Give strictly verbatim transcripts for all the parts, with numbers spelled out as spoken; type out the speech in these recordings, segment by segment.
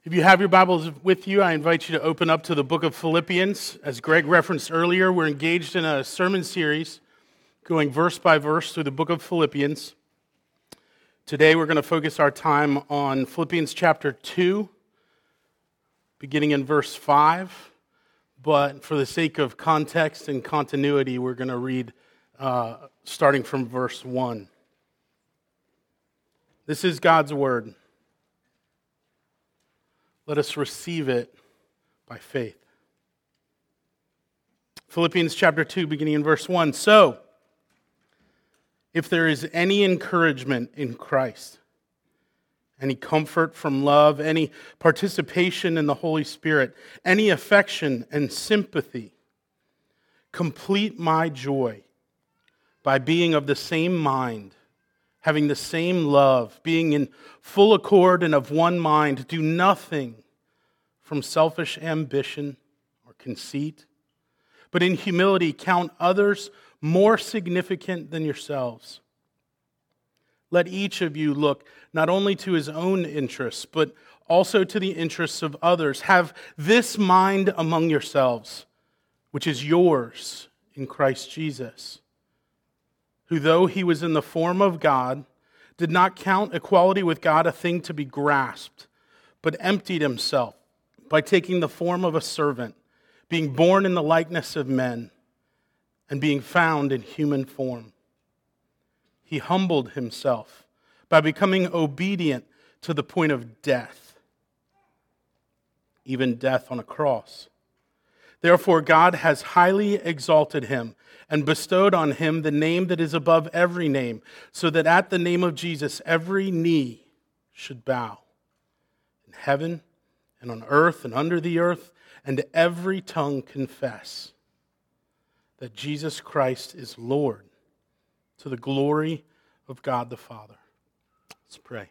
If you have your Bibles with you, I invite you to open up to the book of Philippians. As Greg referenced earlier, we're engaged in a sermon series going verse by verse through the book of Philippians. Today we're going to focus our time on Philippians chapter two, beginning in verse five. But for the sake of context and continuity, we're going to read uh, starting from verse one. This is God's word. Let us receive it by faith. Philippians chapter two, beginning in verse one. So, if there is any encouragement in Christ, any comfort from love, any participation in the Holy Spirit, any affection and sympathy, complete my joy by being of the same mind, having the same love, being in full accord and of one mind. Do nothing from selfish ambition or conceit, but in humility count others more significant than yourselves. Let each of you look not only to his own interests, but also to the interests of others. Have this mind among yourselves, which is yours in Christ Jesus, who, though he was in the form of God, did not count equality with God a thing to be grasped, but emptied himself by taking the form of a servant, being born in the likeness of men, and being found in human form. He humbled himself by becoming obedient to the point of death, even death on a cross. Therefore, God has highly exalted him and bestowed on him the name that is above every name, so that at the name of Jesus every knee should bow, in heaven and on earth and under the earth, and every tongue confess that Jesus Christ is Lord, to the glory of God the Father. Let's pray.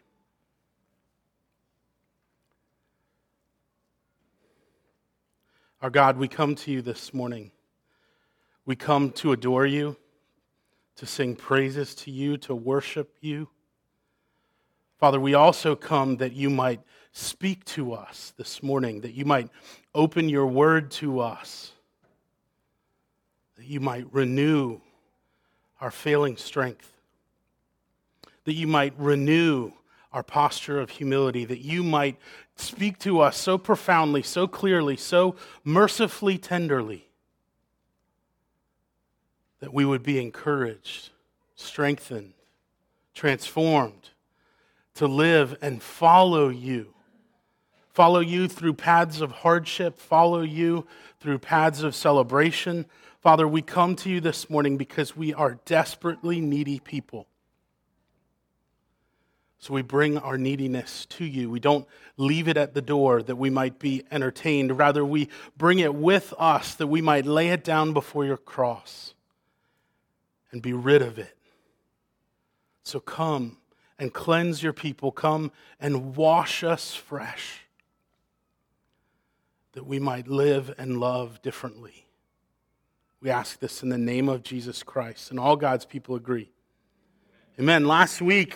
Our God, we come to you this morning. We come to adore you, to sing praises to you, to worship you. Father, we also come that you might speak to us this morning, that you might open your word to us, that you might renew our failing strength, that you might renew our posture of humility, that you might speak to us so profoundly, so clearly, so mercifully, tenderly, that we would be encouraged, strengthened, transformed to live and follow you. Follow you through paths of hardship, follow you through paths of celebration. Father, we come to you this morning because we are desperately needy people. So we bring our neediness to you. We don't leave it at the door that we might be entertained. Rather, we bring it with us that we might lay it down before your cross and be rid of it. So come and cleanse your people. Come and wash us fresh, that we might live and love differently. We ask this in the name of Jesus Christ, and all God's people agree. Amen. Last week,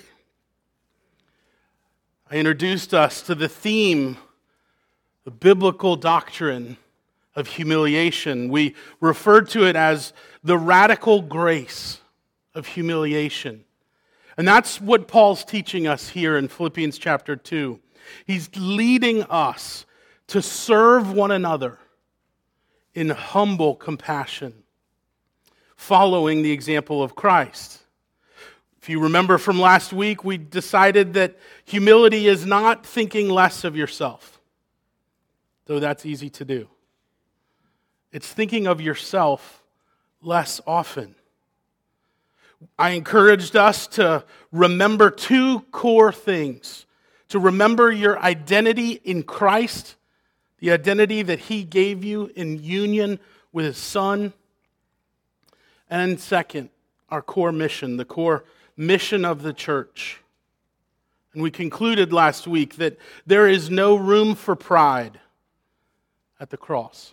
I introduced us to the theme, the biblical doctrine of humiliation. We referred to it as the radical grace of humiliation. And that's what Paul's teaching us here in Philippians chapter two. He's leading us to serve one another in humble compassion, following the example of Christ. If you remember from last week, we decided that humility is not thinking less of yourself, though that's easy to do. It's thinking of yourself less often. I encouraged us to remember two core things. To remember your identity in Christ, the identity that he gave you in union with his Son. And second, our core mission, the core mission of the church. And we concluded last week that there is no room for pride at the cross.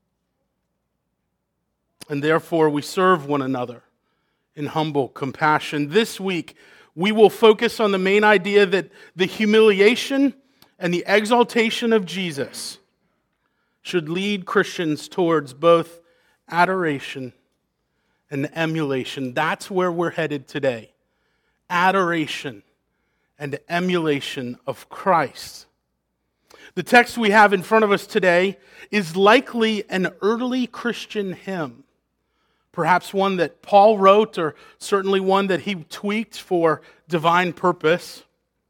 And therefore we serve one another in humble compassion. This week, we will focus on the main idea that the humiliation and the exaltation of Jesus should lead Christians towards both adoration and emulation. That's where we're headed today. Adoration and emulation of Christ. The text we have in front of us today is likely an early Christian hymn, perhaps one that Paul wrote, or certainly one that he tweaked for divine purpose.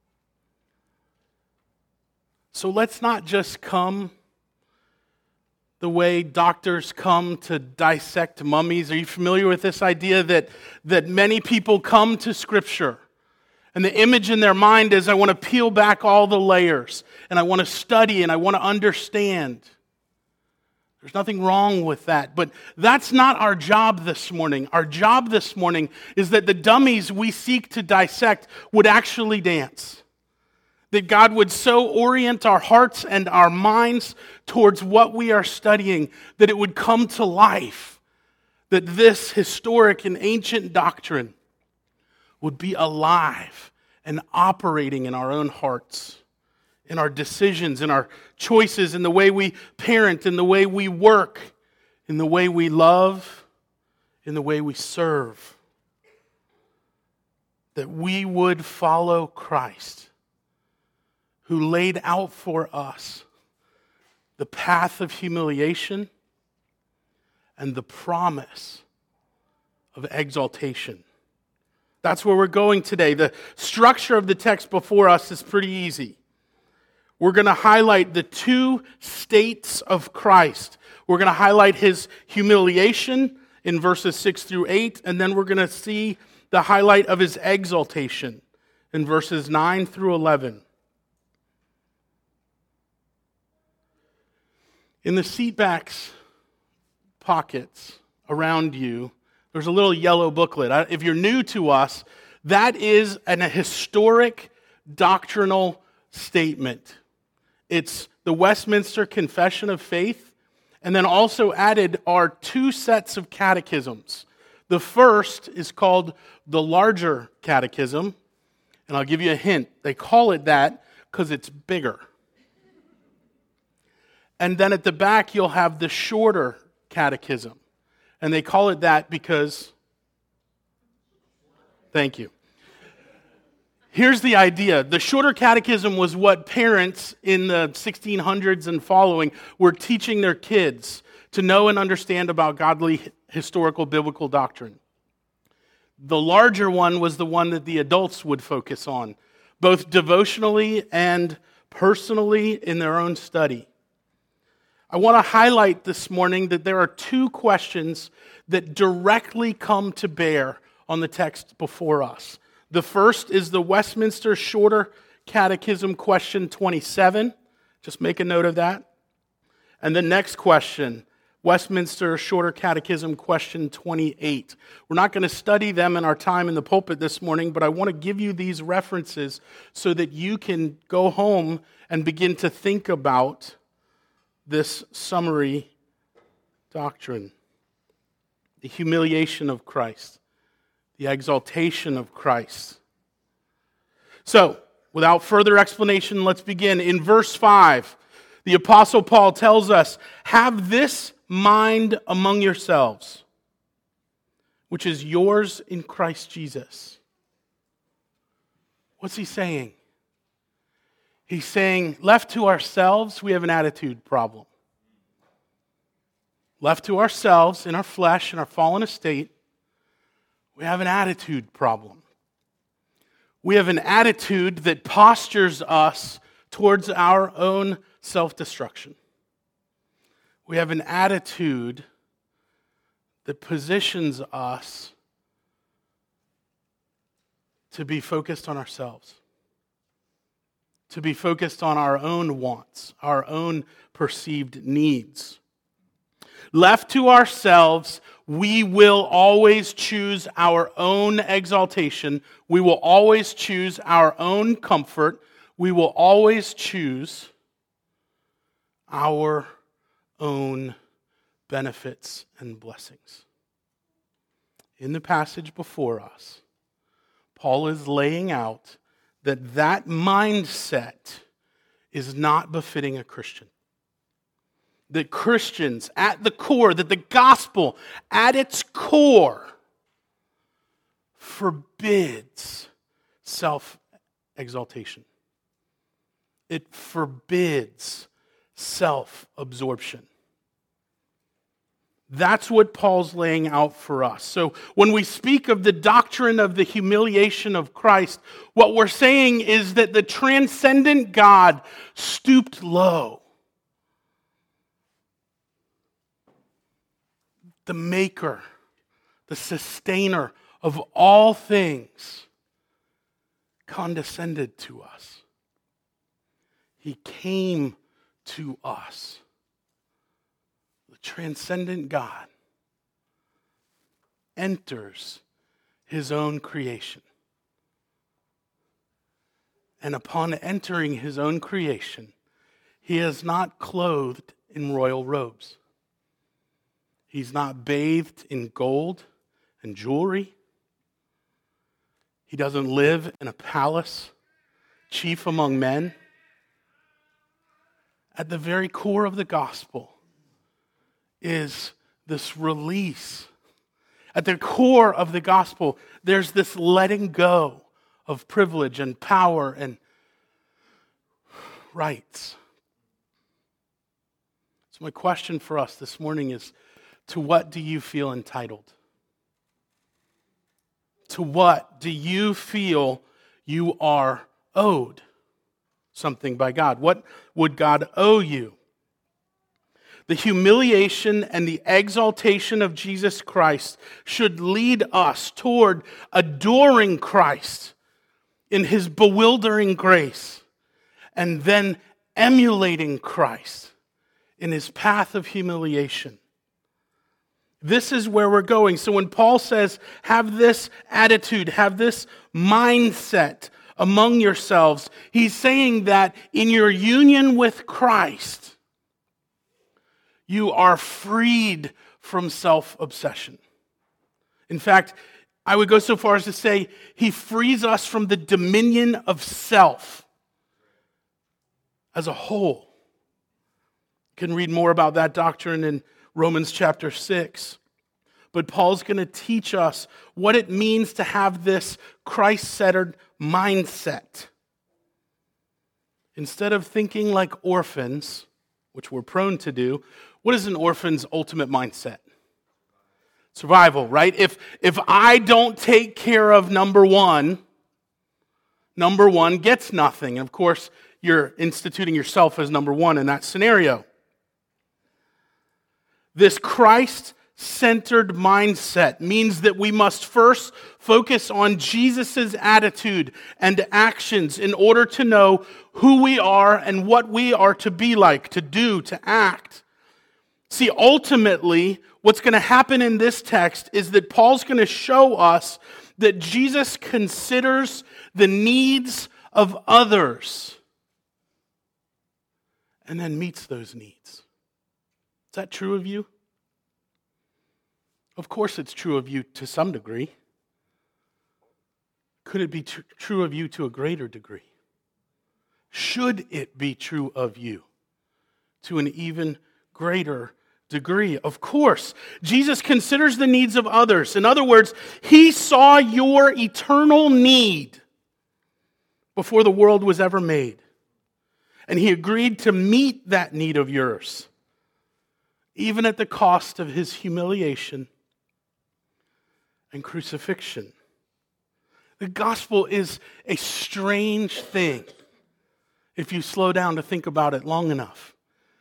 So let's not just come the way doctors come to dissect mummies. Are you familiar with this idea that, that many people come to Scripture and the image in their mind is, I want to peel back all the layers, and I want to study, and I want to understand. There's nothing wrong with that, but that's not our job this morning. Our job this morning is that the dummies we seek to dissect would actually dance. That God would so orient our hearts and our minds towards what we are studying that it would come to life. That this historic and ancient doctrine would be alive and operating in our own hearts, in our decisions, in our choices, in the way we parent, in the way we work, in the way we love, in the way we serve. That we would follow Christ, who laid out for us the path of humiliation and the promise of exaltation. That's where we're going today. The structure of the text before us is pretty easy. We're going to highlight the two states of Christ. We're going to highlight his humiliation in verses six through eight, and then we're going to see the highlight of his exaltation in verses nine through eleven. In the seatbacks pockets around you, there's a little yellow booklet. If you're new to us, that is an, a historic doctrinal statement. It's the Westminster Confession of Faith, and then also added are two sets of catechisms. The first is called the Larger Catechism, and I'll give you a hint. They call it that because it's bigger. And then at the back, you'll have the Shorter Catechism. And they call it that because, thank you. Here's the idea. The Shorter Catechism was what parents in the sixteen hundreds and following were teaching their kids to know and understand about godly, historical, biblical doctrine. The larger one was the one that the adults would focus on, both devotionally and personally in their own study. I want to highlight this morning that there are two questions that directly come to bear on the text before us. The first is the Westminster Shorter Catechism, question twenty-seven. Just make a note of that. And the next question, Westminster Shorter Catechism, question twenty-eight. We're not going to study them in our time in the pulpit this morning, but I want to give you these references so that you can go home and begin to think about this summary doctrine. The humiliation of Christ, the exaltation of Christ. So, without further explanation, let's begin. In verse five, the Apostle Paul tells us, "Have this mind among yourselves, which is yours in Christ Jesus." What's he saying? He's saying, left to ourselves, we have an attitude problem. Left to ourselves, in our flesh, in our fallen estate, we have an attitude problem. We have an attitude that postures us towards our own self-destruction. We have an attitude that positions us to be focused on ourselves, to be focused on our own wants, our own perceived needs. Left to ourselves, we will always choose our own exaltation. We will always choose our own comfort. We will always choose our own benefits and blessings. In the passage before us, Paul is laying out that that mindset is not befitting a Christian. That Christians, at the core, that the gospel, at its core, forbids self-exaltation. It forbids self-absorption. That's what Paul's laying out for us. So when we speak of the doctrine of the humiliation of Christ, what we're saying is that the transcendent God stooped low. The maker, the sustainer of all things, condescended to us. He came to us. The transcendent God enters his own creation. And upon entering his own creation, he is not clothed in royal robes. He's not bathed in gold and jewelry. He doesn't live in a palace, chief among men. At the very core of the gospel is this release. At the core of the gospel, there's this letting go of privilege and power and rights. So my question for us this morning is, to what do you feel entitled? To what do you feel you are owed something by God? What would God owe you? The humiliation and the exaltation of Jesus Christ should lead us toward adoring Christ in his bewildering grace and then emulating Christ in his path of humiliation. This is where we're going. So when Paul says, have this attitude, have this mindset among yourselves, he's saying that in your union with Christ, you are freed from self-obsession. In fact, I would go so far as to say he frees us from the dominion of self as a whole. You can read more about that doctrine in Romans chapter six. But Paul's going to teach us what it means to have this Christ-centered mindset. Instead of thinking like orphans, which we're prone to do, what is an orphan's ultimate mindset? Survival, right? If, if I don't take care of number one, number one gets nothing. And of course, you're instituting yourself as number one in that scenario. This Christ-centered mindset means that we must first focus on Jesus' attitude and actions in order to know who we are and what we are to be like, to do, to act. See, ultimately, what's going to happen in this text is that Paul's going to show us that Jesus considers the needs of others and then meets those needs. Is that true of you? Of course it's true of you to some degree. Could it be tr- true of you to a greater degree? Should it be true of you to an even greater degree? Of course. Jesus considers the needs of others. In other words, he saw your eternal need before the world was ever made. And he agreed to meet that need of yours, even at the cost of his humiliation and crucifixion. The gospel is a strange thing if you slow down to think about it long enough.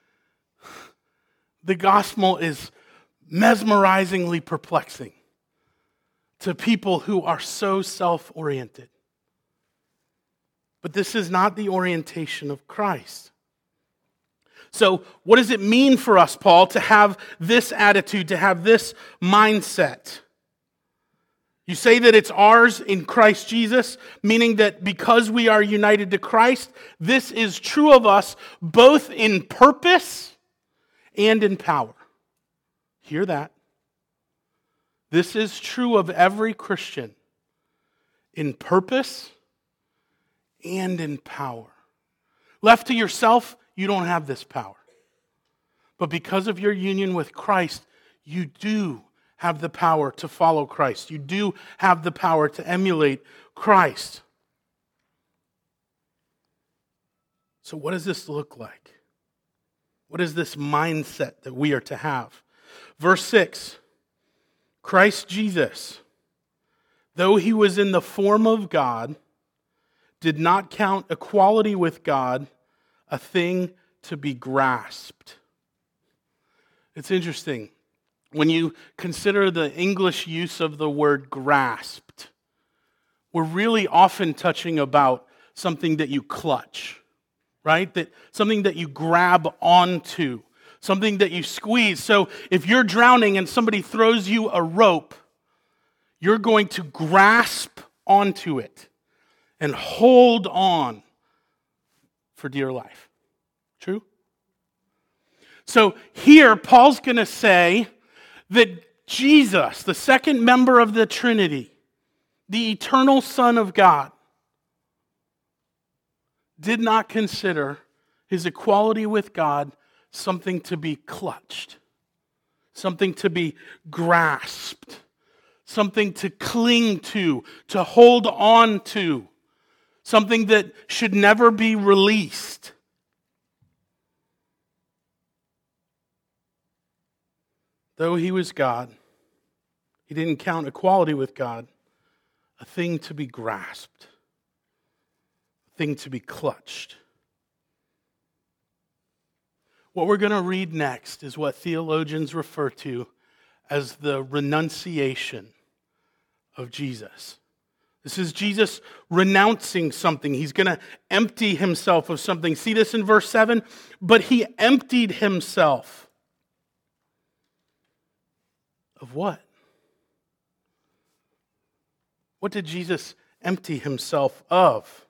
The gospel is mesmerizingly perplexing to people who are so self-oriented. But this is not the orientation of Christ. So what does it mean for us, Paul, to have this attitude, to have this mindset? You say that it's ours in Christ Jesus, meaning that because we are united to Christ, this is true of us both in purpose and in power. Hear that? This is true of every Christian in purpose and in power. Left to yourself, you don't have this power. But because of your union with Christ, you do have the power to follow Christ. You do have the power to emulate Christ. So what does this look like? What is this mindset that we are to have? Verse six, Christ Jesus, though he was in the form of God, did not count equality with God a thing to be grasped. It's interesting. When you consider the English use of the word grasped, we're really often touching about something that you clutch, right? That something that you grab onto, something that you squeeze. So if you're drowning and somebody throws you a rope, you're going to grasp onto it and hold on for dear life. True? So here, Paul's going to say that Jesus, the second member of the Trinity, the eternal Son of God, did not consider his equality with God something to be clutched, something to be grasped, something to cling to, to hold on to, something that should never be released. Though he was God, he didn't count equality with God a thing to be grasped, a thing to be clutched. What we're going to read next is what theologians refer to as the renunciation of Jesus. This is Jesus renouncing something. He's going to empty himself of something. See this in verse seven? But he emptied himself. Of what? What did Jesus empty himself of?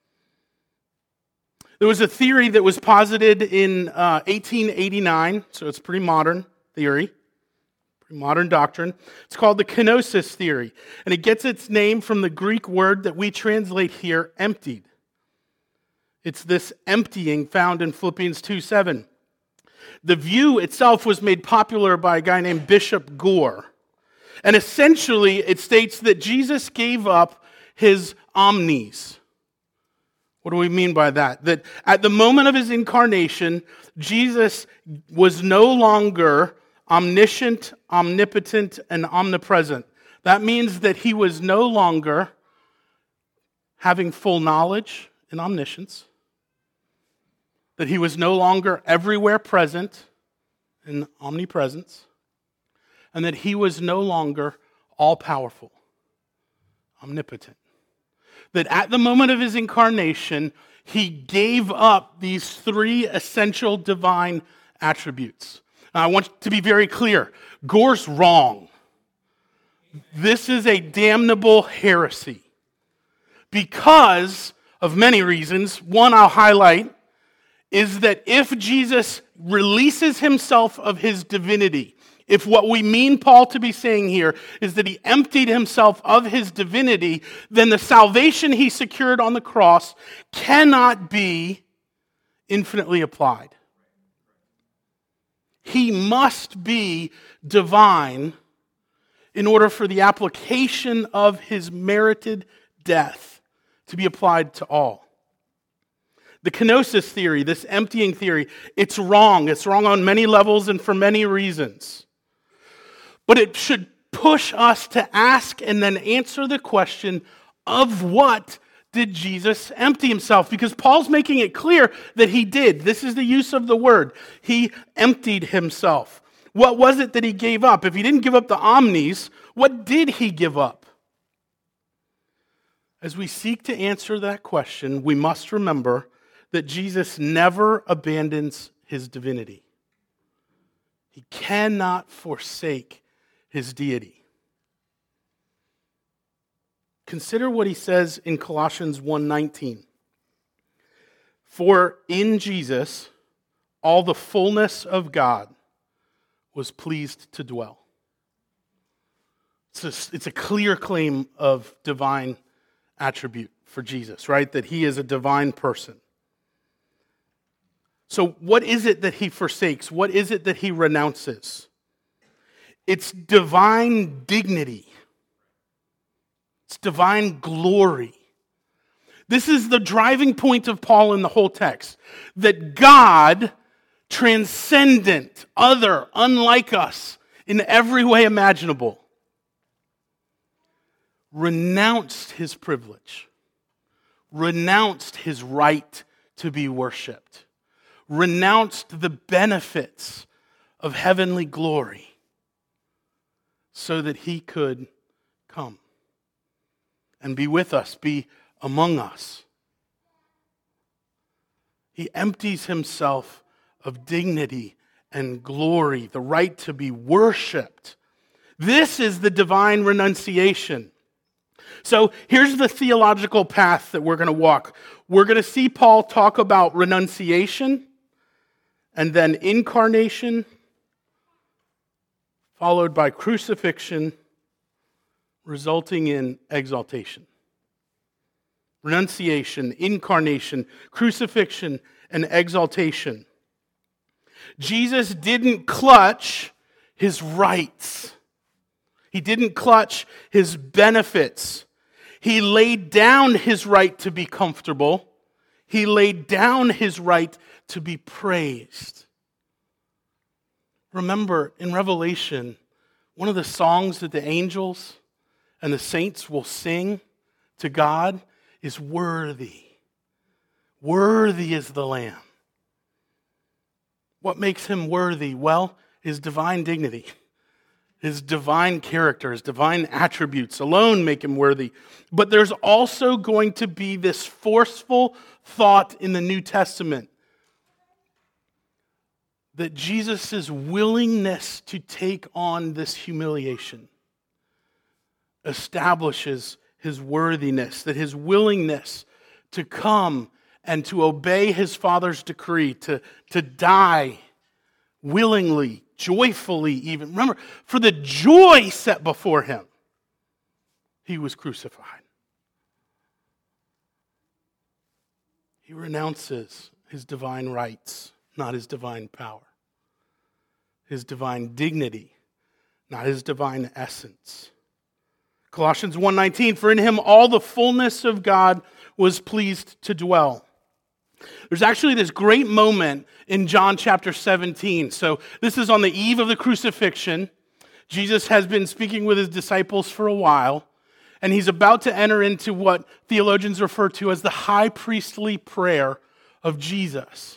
There was a theory that was posited in uh, eighteen eighty-nine, so it's a pretty modern theory, pretty modern doctrine. It's called the kenosis theory, and it gets its name from the Greek word that we translate here, emptied. It's this emptying found in Philippians two seven. The view itself was made popular by a guy named Bishop Gore. And essentially, it states that Jesus gave up his omnis. What do we mean by that? That at the moment of his incarnation, Jesus was no longer omniscient, omnipotent, and omnipresent. That means that he was no longer having full knowledge and omniscience, that he was no longer everywhere present in omnipresence, and that he was no longer all-powerful, omnipotent. That at the moment of his incarnation, he gave up these three essential divine attributes. Now, I want to be very clear. Gore's wrong. This is a damnable heresy because of many reasons. One I'll highlight is that if Jesus releases himself of his divinity, if what we mean Paul to be saying here is that he emptied himself of his divinity, then the salvation he secured on the cross cannot be infinitely applied. He must be divine in order for the application of his merited death to be applied to all. The kenosis theory, this emptying theory, it's wrong. It's wrong on many levels and for many reasons. But it should push us to ask and then answer the question, of what did Jesus empty himself? Because Paul's making it clear that he did. This is the use of the word. He emptied himself. What was it that he gave up? If he didn't give up the omnis, what did he give up? As we seek to answer that question, we must remember that Jesus never abandons his divinity. He cannot forsake his deity. Consider what he says in Colossians one nineteen. For in Jesus, all the fullness of God was pleased to dwell. It's a, it's a clear claim of divine attribute for Jesus, right? That he is a divine person. So what is it that he forsakes? What is it that he renounces? It's divine dignity. It's divine glory. This is the driving point of Paul in the whole text. That God, transcendent, other, unlike us, in every way imaginable, renounced his privilege, renounced his right to be worshipped, renounced the benefits of heavenly glory so that he could come and be with us, be among us. He empties himself of dignity and glory, the right to be worshipped. This is the divine renunciation. So here's the theological path that we're going to walk. We're going to see Paul talk about renunciation and then incarnation, followed by crucifixion, resulting in exaltation. Renunciation, incarnation, crucifixion, and exaltation. Jesus didn't clutch his rights. He didn't clutch his benefits. He laid down his right to be comfortable. He laid down his right to be praised. Remember, in Revelation, one of the songs that the angels and the saints will sing to God is worthy. Worthy is the Lamb. What makes him worthy? Well, his divine dignity, his divine character, his divine attributes alone make him worthy. But there's also going to be this forceful thought in the New Testament that Jesus' willingness to take on this humiliation establishes his worthiness, that his willingness to come and to obey his Father's decree, to, to die willingly, joyfully even. Remember, for the joy set before him, he was crucified. He renounces his divine rights, not his divine power. His divine dignity, not his divine essence. Colossians one nineteen, for in him all the fullness of God was pleased to dwell. There's actually this great moment in John chapter seventeen. So this is on the eve of the crucifixion. Jesus has been speaking with his disciples for a while, and he's about to enter into what theologians refer to as the high priestly prayer of Jesus.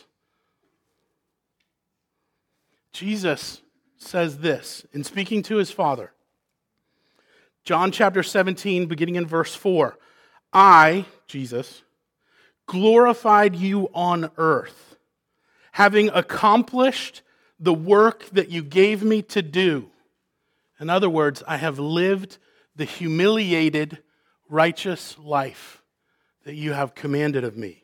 Jesus says this in speaking to his Father. John chapter seventeen, beginning in verse four. I, Jesus, glorified you on earth, having accomplished the work that you gave me to do. In other words, I have lived the humiliated, righteous life that you have commanded of me.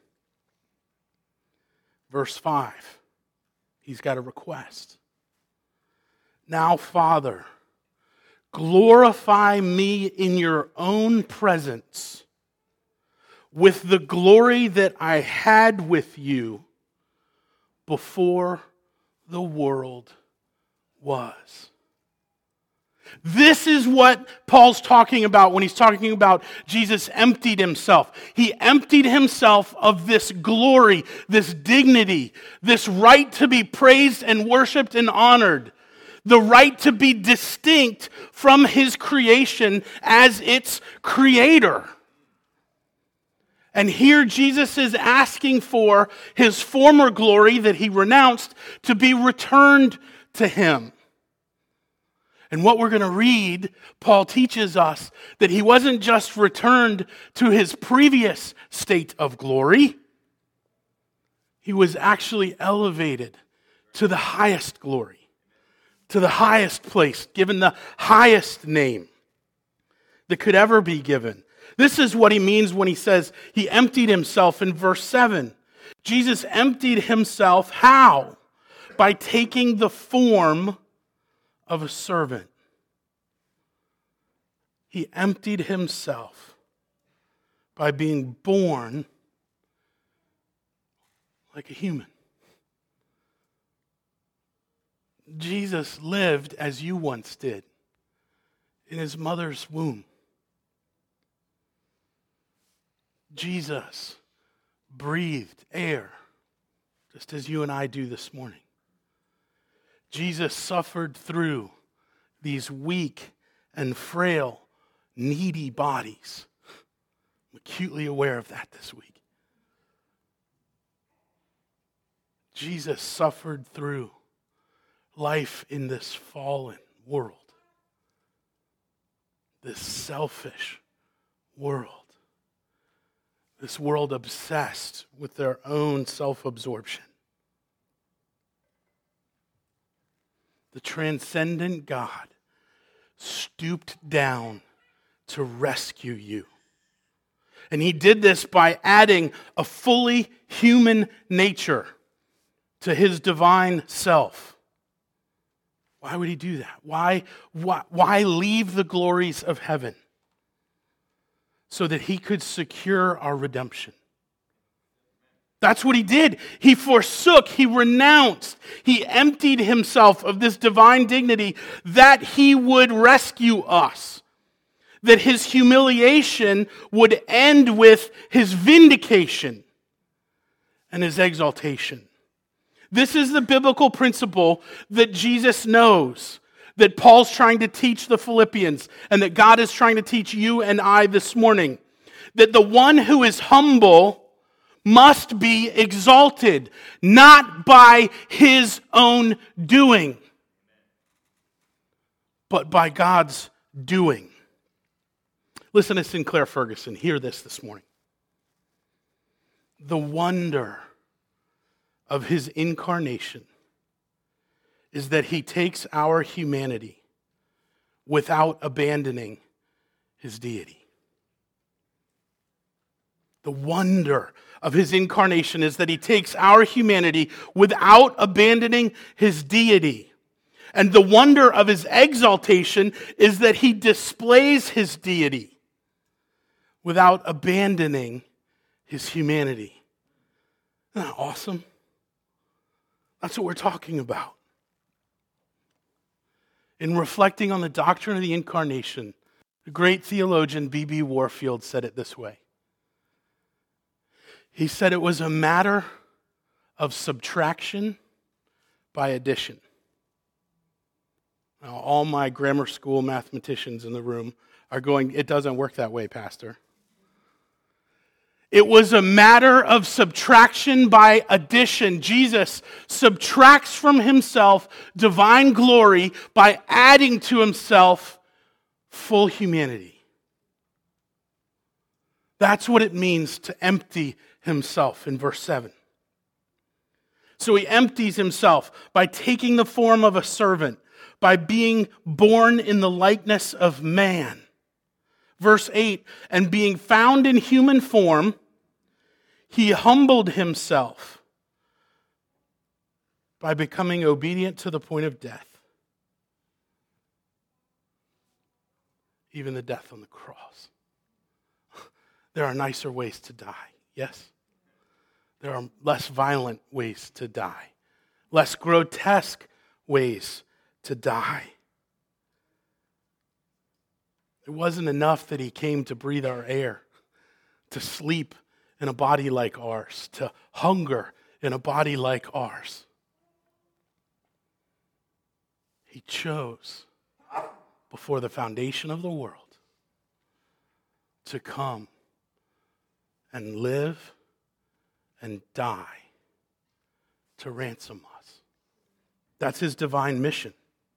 Verse five, he's got a request. Now, Father, glorify me in your own presence with the glory that I had with you before the world was. This is what Paul's talking about when he's talking about Jesus emptied himself. He emptied himself of this glory, this dignity, this right to be praised and worshiped and honored, the right to be distinct from his creation as its creator. And here Jesus is asking for his former glory that he renounced to be returned to him. And what we're going to read, Paul teaches us that he wasn't just returned to his previous state of glory. He was actually elevated to the highest glory, to the highest place, given the highest name that could ever be given. This is what he means when he says he emptied himself in verse seven. Jesus emptied himself how? By taking the form of a servant. He emptied himself by being born like a human. Jesus lived as you once did in his mother's womb. Jesus breathed air just as you and I do this morning. Jesus suffered through these weak and frail, needy bodies. I'm acutely aware of that this week. Jesus suffered through life in this fallen world, this selfish world, this world obsessed with their own self-absorption. The transcendent God stooped down to rescue you. And he did this by adding a fully human nature to his divine self. Why would he do that? Why, why, why leave the glories of heaven? So that he could secure our redemption. That's what he did. He forsook, he renounced, he emptied himself of this divine dignity that he would rescue us. That his humiliation would end with his vindication and his exaltation. This is the biblical principle that Jesus knows, that Paul's trying to teach the Philippians, and that God is trying to teach you and I this morning. That the one who is humble must be exalted, not by his own doing, but by God's doing. Listen to Sinclair Ferguson. Hear this this morning. The wonder of his incarnation is that he takes our humanity without abandoning his deity. The wonder of his incarnation is that he takes our humanity without abandoning his deity. And the wonder of his exaltation is that he displays his deity without abandoning his humanity. Isn't that awesome? That's what we're talking about. In reflecting on the doctrine of the incarnation, the great theologian B B Warfield said it this way. He said it was a matter of subtraction by addition. Now, all my grammar school mathematicians in the room are going, it doesn't work that way, Pastor. It was a matter of subtraction by addition. Jesus subtracts from himself divine glory by adding to himself full humanity. That's what it means to empty himself in verse seven. So he empties himself by taking the form of a servant, by being born in the likeness of man. Verse eight, and being found in human form, he humbled himself by becoming obedient to the point of death, even the death on the cross. There are nicer ways to die, yes? There are less violent ways to die, less grotesque ways to die. It wasn't enough that he came to breathe our air, to sleep in a body like ours, to hunger in a body like ours. He chose, before the foundation of the world, to come and live and die to ransom us. That's his divine mission.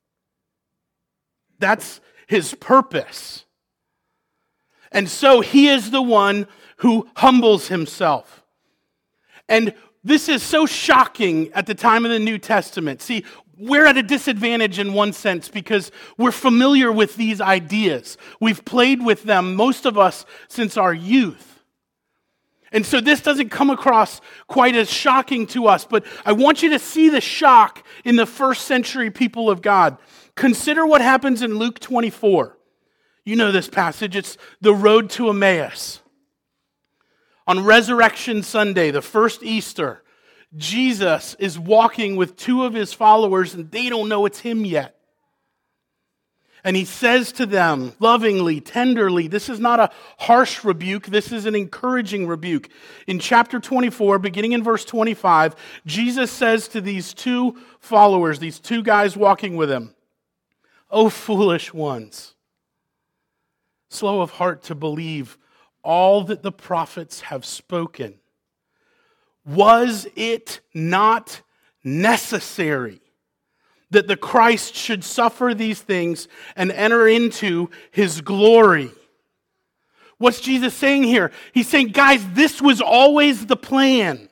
That's his purpose. And so he is the one who humbles himself. And this is so shocking at the time of the New Testament. See, we're at a disadvantage in one sense because we're familiar with these ideas. We've played with them, most of us, since our youth. And so this doesn't come across quite as shocking to us, but I want you to see the shock in the first century people of God. Consider what happens in Luke twenty-four. You know this passage. It's the road to Emmaus. On Resurrection Sunday, the first Easter, Jesus is walking with two of his followers and they don't know it's him yet. And he says to them lovingly, tenderly, this is not a harsh rebuke, this is an encouraging rebuke. In chapter twenty-four, beginning in verse twenty-five, Jesus says to these two followers, these two guys walking with him, "O foolish ones, slow of heart to believe all that the prophets have spoken. Was it not necessary that the Christ should suffer these things and enter into his glory?" What's Jesus saying here? He's saying, guys, this was always the plan.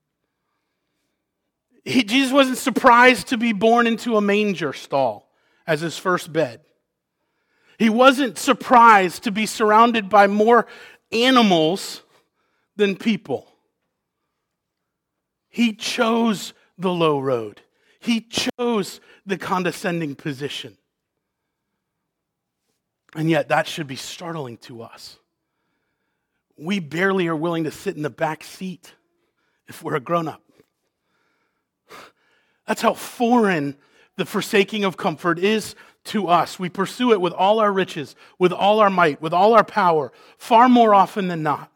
He, Jesus wasn't surprised to be born into a manger stall as his first bed. He wasn't surprised to be surrounded by more animals than people. He chose the low road. He chose the condescending position. And yet that should be startling to us. We barely are willing to sit in the back seat if we're a grown-up. That's how foreign the forsaking of comfort is to us. We pursue it with all our riches, with all our might, with all our power, far more often than not.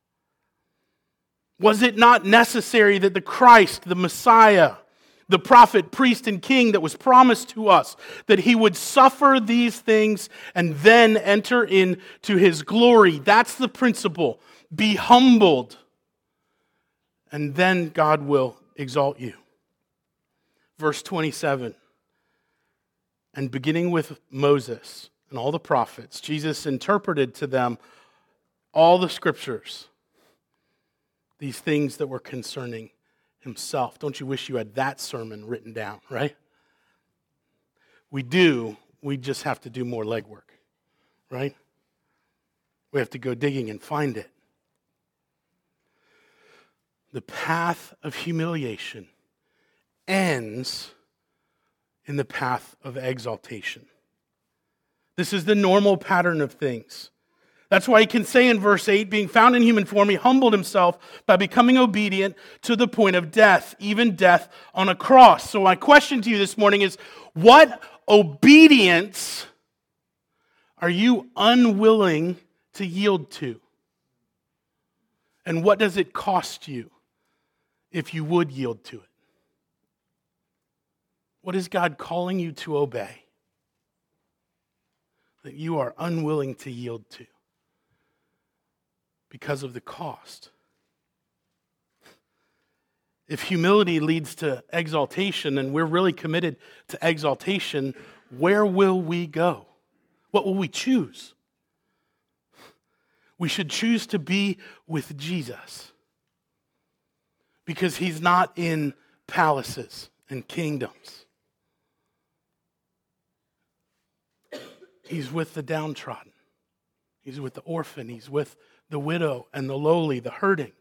Was it not necessary that the Christ, the Messiah, the prophet, priest, and king that was promised to us, that he would suffer these things and then enter into his glory? That's the principle. Be humbled, and then God will exalt you. Verse twenty-seven. And beginning with Moses and all the prophets, Jesus interpreted to them all the scriptures, these things that were concerning himself. Don't you wish you had that sermon written down, right? We do. We just have to do more legwork, right? We have to go digging and find it. The path of humiliation ends in the path of exaltation. This is the normal pattern of things. That's why he can say in verse eight, being found in human form, he humbled himself by becoming obedient to the point of death, even death on a cross. So my question to you this morning is, what obedience are you unwilling to yield to? And what does it cost you if you would yield to it? What is God calling you to obey that you are unwilling to yield to because of the cost? If humility leads to exaltation and we're really committed to exaltation, where will we go? What will we choose? We should choose to be with Jesus because he's not in palaces and kingdoms. He's with the downtrodden. He's with the orphan. He's with the widow and the lowly, the hurting.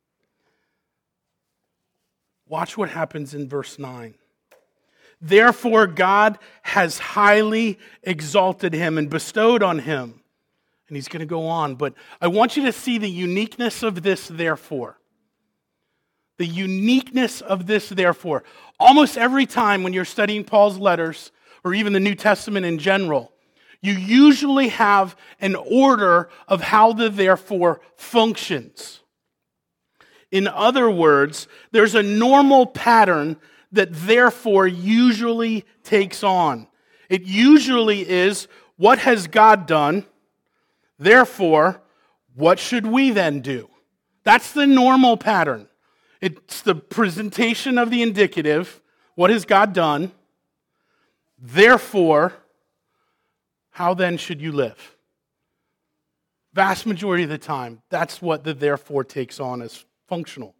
Watch what happens in verse nine. Therefore, God has highly exalted him and bestowed on him. And he's going to go on, but I want you to see the uniqueness of this therefore. The uniqueness of this therefore. Almost every time when you're studying Paul's letters, or even the New Testament in general, you usually have an order of how the therefore functions. In other words, there's a normal pattern that therefore usually takes on. It usually is, what has God done? Therefore, what should we then do? That's the normal pattern. It's the presentation of the indicative. What has God done? Therefore, how then should you live? Vast majority of the time, that's what the therefore takes on as functional.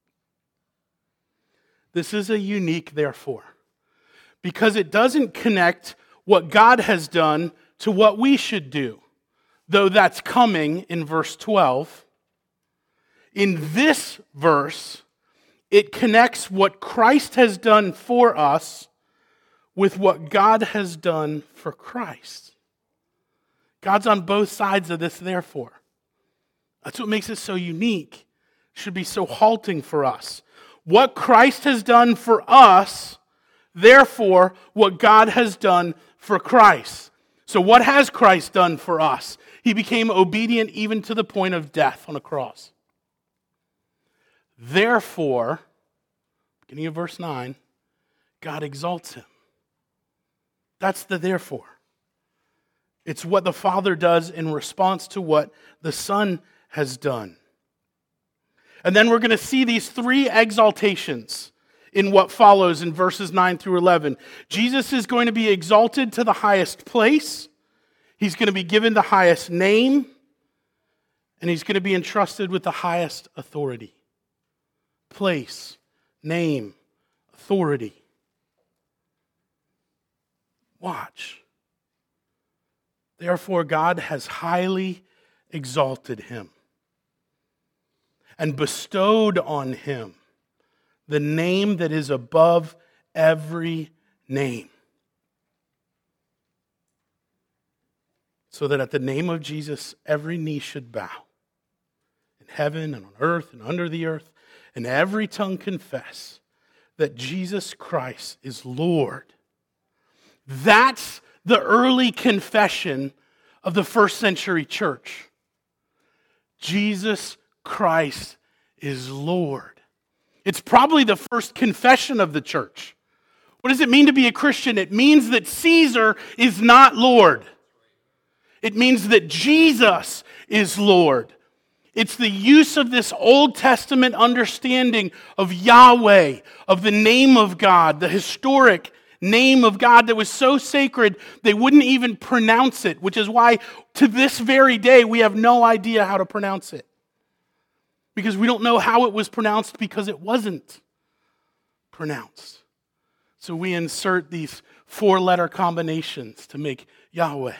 This is a unique therefore because it doesn't connect what God has done to what we should do, though that's coming in verse twelve. In this verse, it connects what Christ has done for us with what God has done for Christ. God's on both sides of this therefore. That's what makes it so unique. It should be so halting for us. What Christ has done for us, therefore, what God has done for Christ. So what has Christ done for us? He became obedient even to the point of death on a cross. Therefore, beginning of verse nine, God exalts him. That's the therefore. It's what the Father does in response to what the Son has done. And then we're going to see these three exaltations in what follows in verses nine through eleven. Jesus is going to be exalted to the highest place. He's going to be given the highest name. And he's going to be entrusted with the highest authority. Place, name, authority. Watch. Therefore, God has highly exalted him and bestowed on him the name that is above every name, so that at the name of Jesus, every knee should bow, in heaven and on earth and under the earth, and every tongue confess that Jesus Christ is Lord. That's the early confession of the first century church. Jesus Christ is Lord. It's probably the first confession of the church. What does it mean to be a Christian? It means that Caesar is not Lord. It means that Jesus is Lord. It's the use of this Old Testament understanding of Yahweh, of the name of God, the historic name of God that was so sacred they wouldn't even pronounce it, which is why to this very day we have no idea how to pronounce it. Because we don't know how it was pronounced because it wasn't pronounced. So we insert these four-letter combinations to make Yahweh.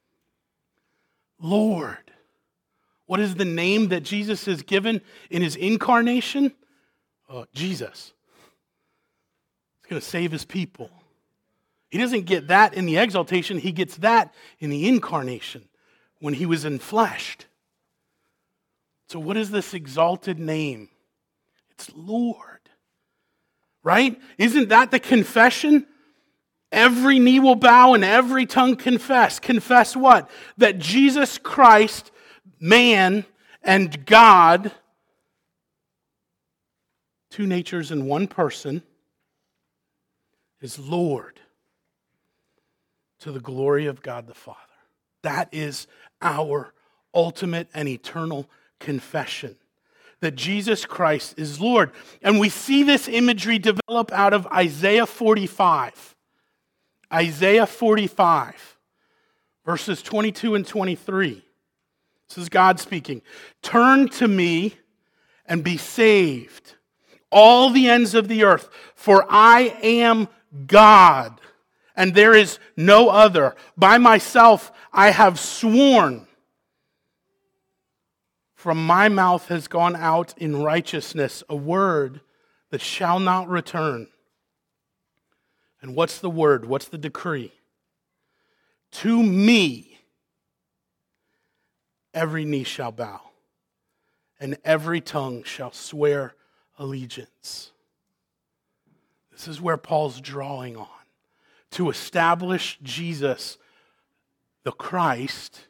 Lord. What is the name that Jesus is given in his incarnation? Uh, Jesus. He's going to save his people. He doesn't get that in the exaltation. He gets that in the incarnation when he was enfleshed. So what is this exalted name? It's Lord. Right? Isn't that the confession? Every knee will bow and every tongue confess. Confess what? That Jesus Christ, man and God, two natures in one person, is Lord to the glory of God the Father. That is our ultimate and eternal confession, that Jesus Christ is Lord. And we see this imagery develop out of Isaiah forty-five. Isaiah forty-five, verses twenty-two and twenty-three. This is God speaking. Turn to me and be saved, all the ends of the earth, for I am God, and there is no other. By myself I have sworn. From my mouth has gone out in righteousness a word that shall not return. And what's the word? What's the decree? To me, every knee shall bow, and every tongue shall swear allegiance. This is where Paul's drawing on, to establish Jesus, the Christ,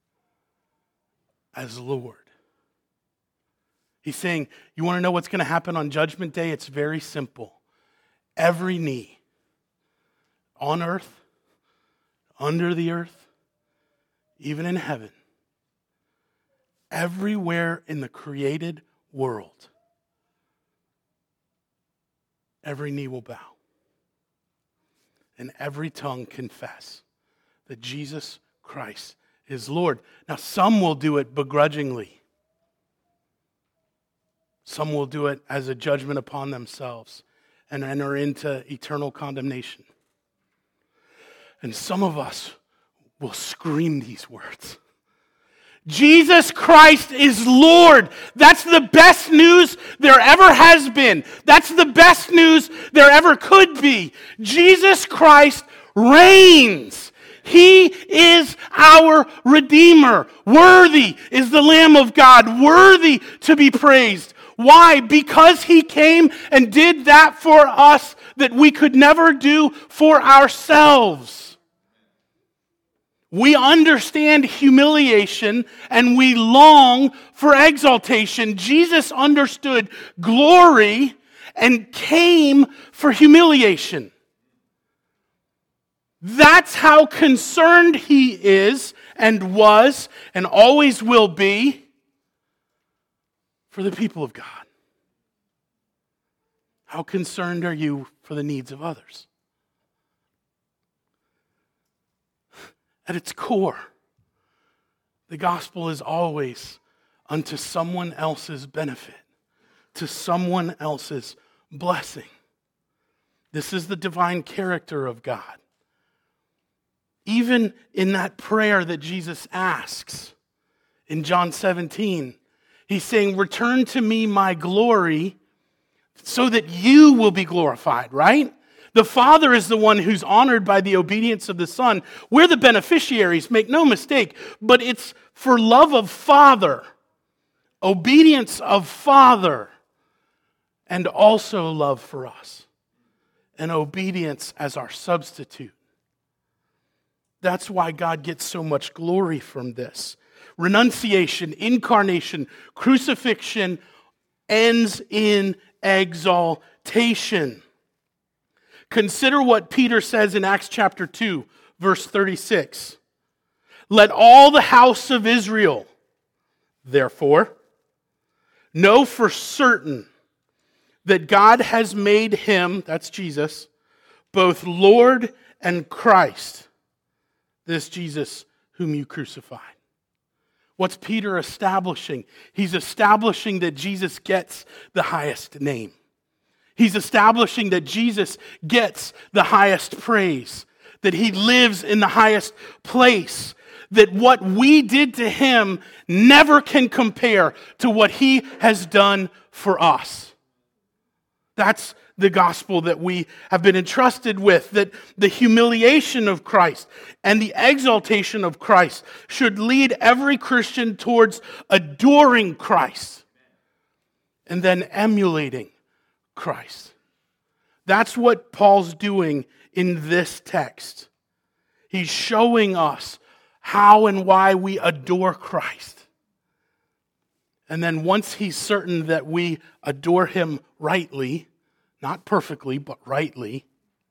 as Lord. He's saying, you want to know what's going to happen on Judgment Day? It's very simple. Every knee, on earth, under the earth, even in heaven, everywhere in the created world, every knee will bow. And every tongue confess that Jesus Christ is Lord. Now, some will do it begrudgingly. Some will do it as a judgment upon themselves and enter into eternal condemnation. And some of us will scream these words. Jesus Christ is Lord. That's the best news there ever has been. That's the best news there ever could be. Jesus Christ reigns. He is our Redeemer. Worthy is the Lamb of God. Worthy to be praised. Why? Because he came and did that for us that we could never do for ourselves. We understand humiliation and we long for exaltation. Jesus understood glory and came for humiliation. That's how concerned he is and was and always will be for the people of God. How concerned are you for the needs of others? At its core, the gospel is always unto someone else's benefit, to someone else's blessing. This is the divine character of God. Even in that prayer that Jesus asks in John seventeen, he's saying, return to me my glory so that you will be glorified, right? The Father is the one who's honored by the obedience of the Son. We're the beneficiaries, make no mistake, but it's for love of Father, obedience of Father, and also love for us, and obedience as our substitute. That's why God gets so much glory from this. Renunciation, incarnation, crucifixion ends in exaltation. Consider what Peter says in Acts chapter two, verse thirty-six. Let all the house of Israel, therefore, know for certain that God has made him, that's Jesus, both Lord and Christ, this Jesus whom you crucified. What's Peter establishing? He's establishing that Jesus gets the highest name. He's establishing that Jesus gets the highest praise, that he lives in the highest place, that what we did to him never can compare to what he has done for us. That's the gospel that we have been entrusted with, that the humiliation of Christ and the exaltation of Christ should lead every Christian towards adoring Christ and then emulating Christ. That's what Paul's doing in this text. He's showing us how and why we adore Christ. And then once he's certain that we adore him rightly, not perfectly, but rightly,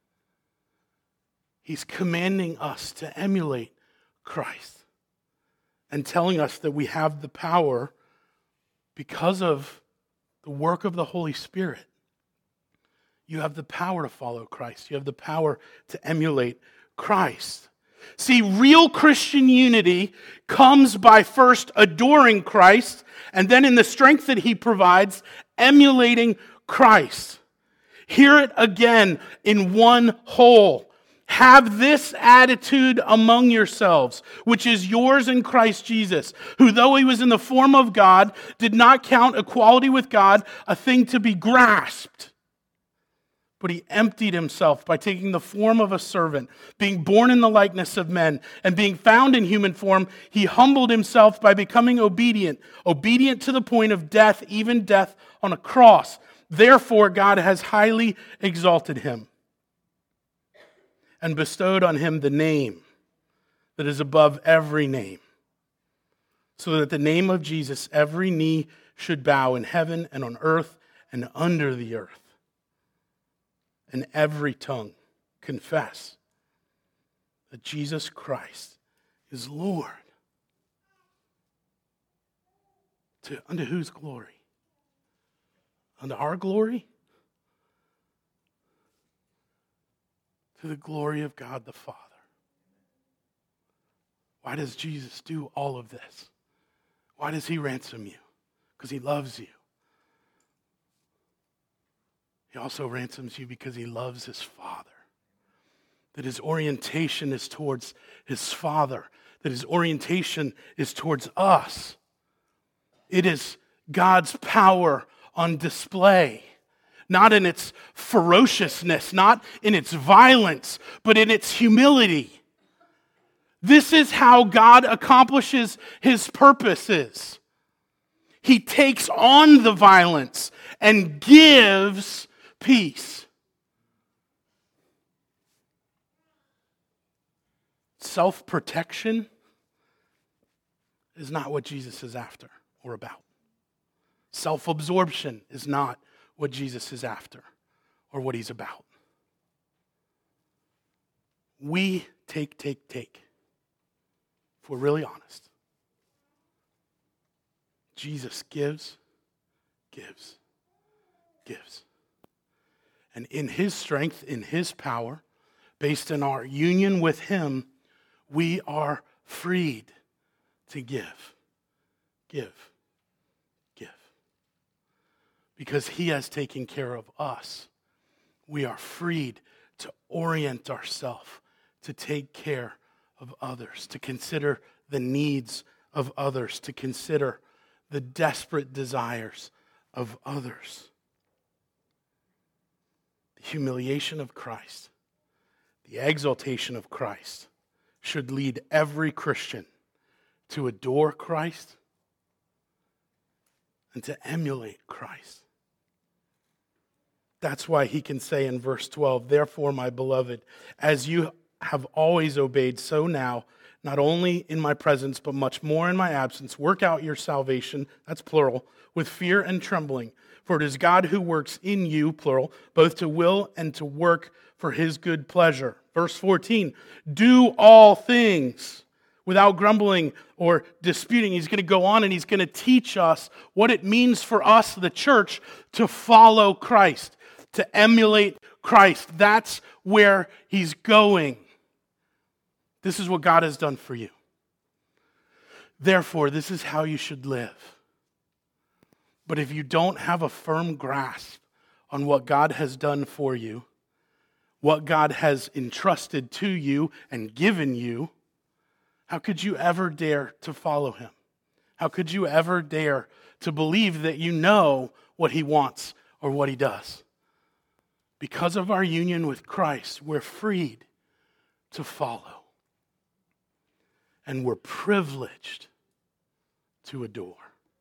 he's commanding us to emulate Christ and telling us that we have the power because of the work of the Holy Spirit. You have the power to follow Christ. You have the power to emulate Christ. See, real Christian unity comes by first adoring Christ, and then in the strength that he provides, emulating Christ. Hear it again in one whole. Have this attitude among yourselves, which is yours in Christ Jesus, who though he was in the form of God, did not count equality with God a thing to be grasped. But he emptied himself by taking the form of a servant, being born in the likeness of men, and being found in human form, he humbled himself by becoming obedient, obedient to the point of death, even death on a cross. Therefore, God has highly exalted him and bestowed on him the name that is above every name, so that at the name of Jesus every knee should bow in heaven and on earth and under the earth, and every tongue confess that Jesus Christ is Lord. To, unto whose glory? Unto our glory? To the glory of God the Father. Why does Jesus do all of this? Why does he ransom you? Because he loves you. He also ransoms you because he loves his Father. That his orientation is towards his Father. That his orientation is towards us. It is God's power on display, not in its ferociousness, not in its violence, but in its humility. This is how God accomplishes his purposes. He takes on the violence and gives peace. Self-protection is not what Jesus is after or about. Self-absorption is not what Jesus is after or what he's about. We take, take, take. If we're really honest. Jesus gives, gives, gives. And in his strength, in his power, based in our union with him, we are freed to give, give, give. Because he has taken care of us, we are freed to orient ourselves to take care of others, to consider the needs of others, to consider the desperate desires of others. The humiliation of Christ, the exaltation of Christ should lead every Christian to adore Christ and to emulate Christ. That's why he can say in verse twelve, "Therefore, my beloved, as you have always obeyed, so now, not only in my presence, but much more in my absence, work out your salvation," that's plural, "with fear and trembling. For it is God who works in you," plural, "both to will and to work for his good pleasure." Verse fourteen, "Do all things without grumbling or disputing." He's going to go on and he's going to teach us what it means for us, the church, to follow Christ, to emulate Christ. That's where he's going. This is what God has done for you. Therefore, this is how you should live. But if you don't have a firm grasp on what God has done for you, what God has entrusted to you and given you, how could you ever dare to follow him? How could you ever dare to believe that you know what he wants or what he does? Because of our union with Christ, we're freed to follow. And we're privileged to adore.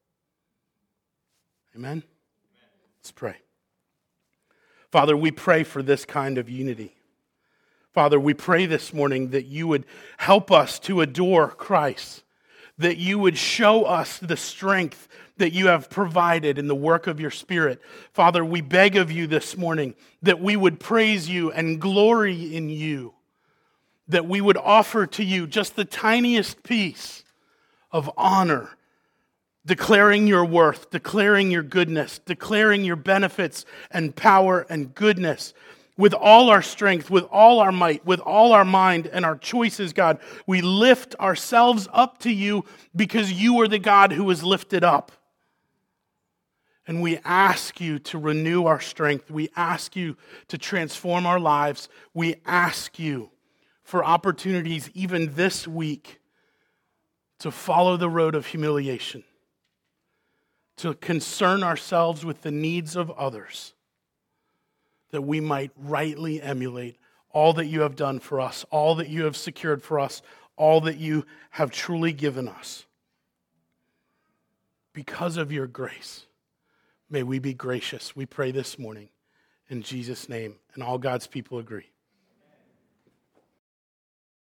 Amen? Let's pray. Father, we pray for this kind of unity. Father, we pray this morning that you would help us to adore Christ, that you would show us the strength that you have provided in the work of your Spirit. Father, we beg of you this morning that we would praise you and glory in you, that we would offer to you just the tiniest piece of honor, declaring your worth, declaring your goodness, declaring your benefits and power and goodness. With all our strength, with all our might, with all our mind and our choices, God, we lift ourselves up to you because you are the God who is lifted up. And we ask you to renew our strength. We ask you to transform our lives. We ask you for opportunities even this week to follow the road of humiliation, to concern ourselves with the needs of others, that we might rightly emulate all that you have done for us, all that you have secured for us, all that you have truly given us. Because of your grace, may we be gracious. We pray this morning in Jesus' name, and all God's people agree.